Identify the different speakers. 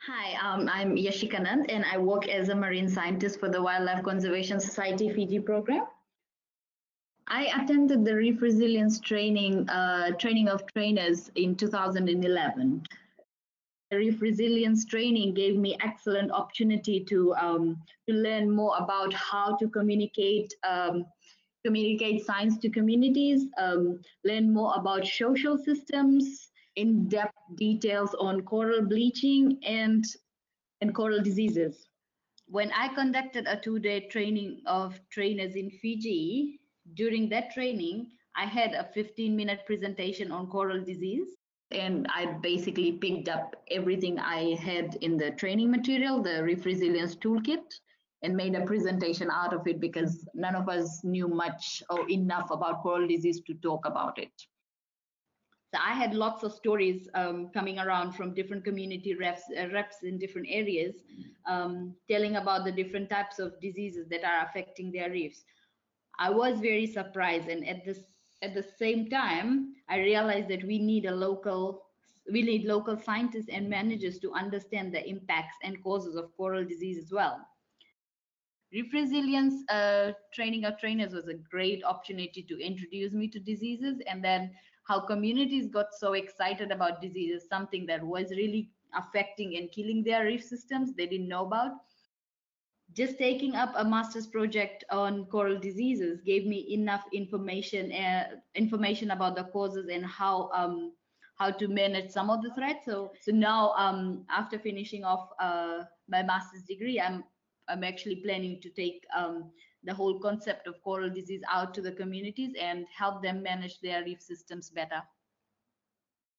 Speaker 1: Hi, I'm Yashika Nand, and I work as a marine scientist for the Wildlife Conservation Society Fiji program. I attended the Reef Resilience training of trainers in 2011. The Reef Resilience training gave me excellent opportunity to learn more about how to communicate science to communities, learn more about social systems, in-depth details on coral bleaching and coral diseases. When I conducted a 2-day training of trainers in Fiji, during that training, I had a 15-minute presentation on coral disease. And I basically picked up everything I had in the training material, the Reef Resilience Toolkit, and made a presentation out of it because none of us knew much or enough about coral disease to talk about it. So I had lots of stories coming around from different community reps in different areas, telling about the different types of diseases that are affecting their reefs. I was very surprised, and at the same time, I realized that we need local scientists and managers to understand the impacts and causes of coral disease as well. Reef Resilience training of trainers was a great opportunity to introduce me to diseases, and then how communities got so excited about diseases, something that was really affecting and killing their reef systems they didn't know about. Just taking up a master's project on coral diseases gave me enough information about the causes and how to manage some of the threats. So now after finishing off my master's degree, I'm actually planning to take the whole concept of coral disease out to the communities and help them manage their reef systems better.